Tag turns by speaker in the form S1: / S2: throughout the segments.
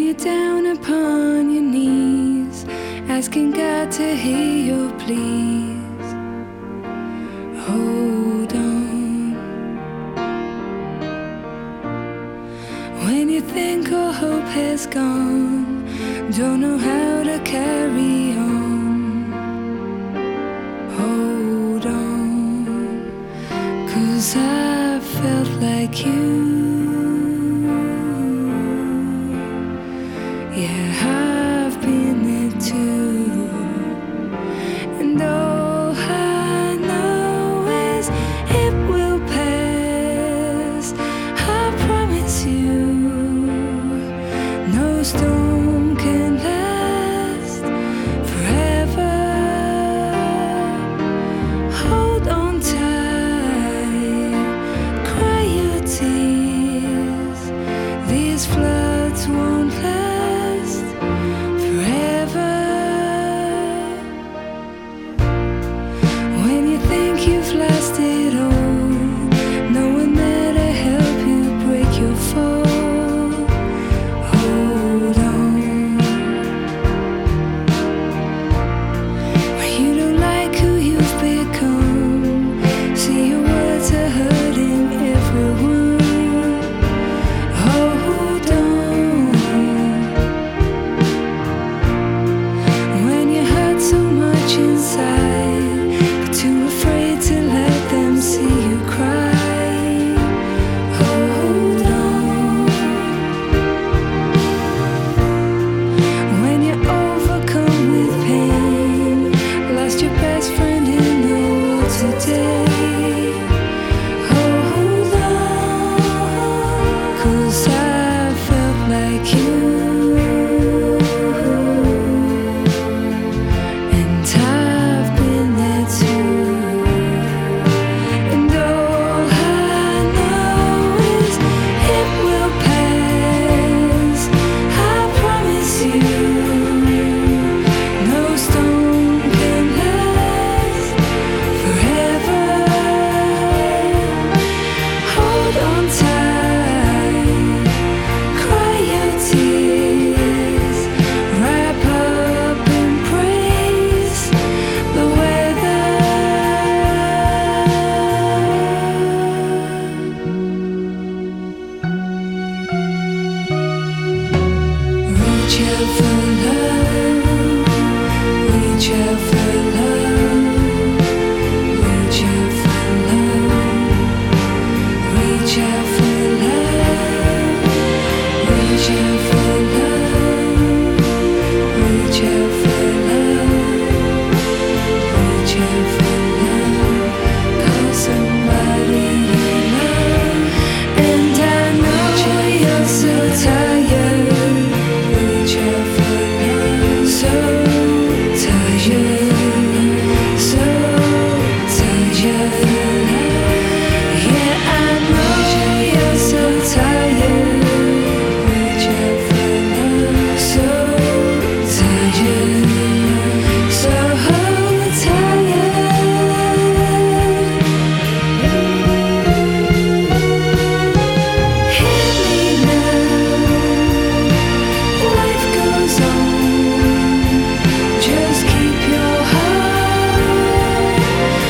S1: you're down upon your knees, asking God to hear your pleas, hold on. When you think all hope has gone, don't know how to carry on, hold on. 'Cause I felt like you. Yeah, I've been there too. And all I know is it will pass, I promise you. No storm can last forever. Hold on tight, cry your tears. These floods won't last forever. When you think you've lost it all, no one there to help you break your fall, hold on. When you don't like who you've become, see your words are hurting everyone, hold on. When you hurt so much inside, but too afraid to let them see you cry, hold on. When you're overcome with pain, lost your best friend in the world today, hold on. 'Cause I felt like you. And I've been there too. And all I know is it will pass, I promise you. No storm can last forever. Hold on tight, cry your tears, wrap up in praise the weather. Reach out for love, reach out for love, reach out for love, reach out for love, reach out for love, reach out for love, reach out for love. Call somebody you love, and I know you're so tired. Reach out for love, so tired, so tired. Yeah, I know you're so tired. Reach out for love, so tired, so tired. Hear me now, life goes on. Just keep your heart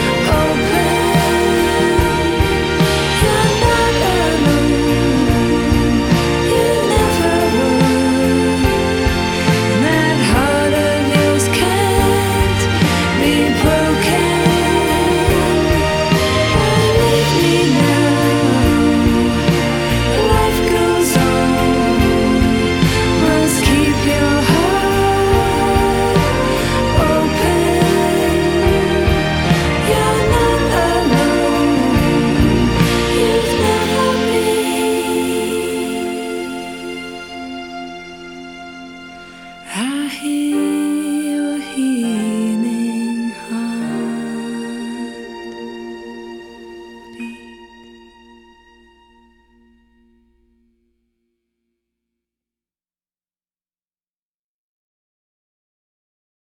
S1: open. You're not alone, you never were. That heart of yours can't be broken. Believe me now, life goes on. Must keep your heart open. You're not alone, you've never been. I hear